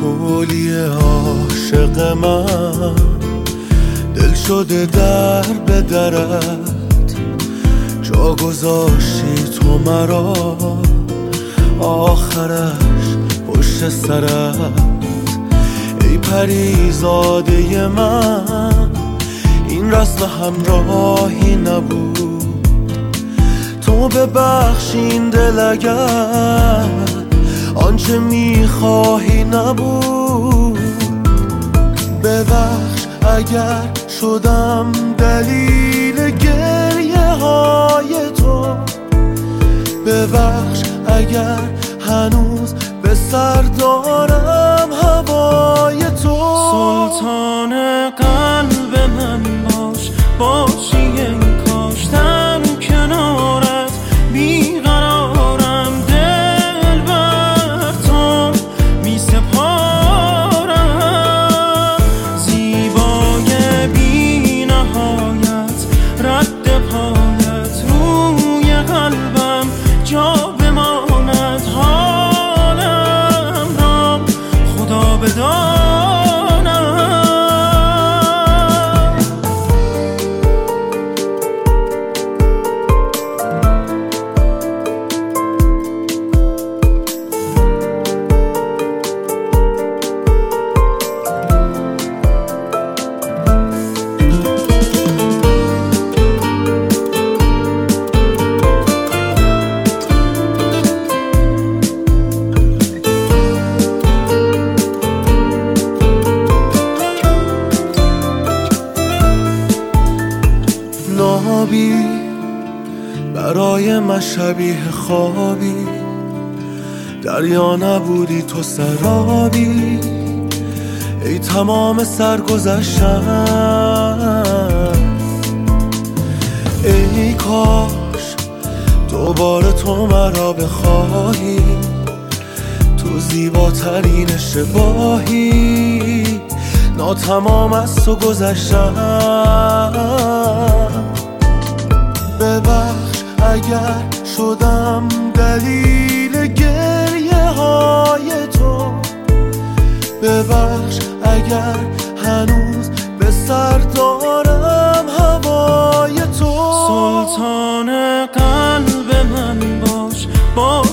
گلی عاشق من دل شده در به درت، جا گذاشتی تو مرا آخرش پشت سرت. ای پریزاده من این رسم همراهی نبود، تو ببخشین دل اگر آنچه میخواهی نبود. ببخش اگر شدم دلیل گریه های تو، ببخش اگر هنوز به سر دارم هوای تو. سلطان قلب من باش، باشی این کاشتم کنارت بیقرارم، دل بر تو می سپارم. زیبای بی نهایت رد پایت روی قلبم جا بماند، حالم را خدا بداند. نابی برای من شبیه خوابی، دریا نبودی تو سرابی. ای تمام سرگذشتم، ای کاش دوباره تو مرا بخواهی، تو زیباترین اشتباهی، ناتمام از تو گذشتم. ببخش اگر شدم دلیل گریه های تو، ببخش اگر هنوز به سر دارم هوای تو. سلطان قلب من باش،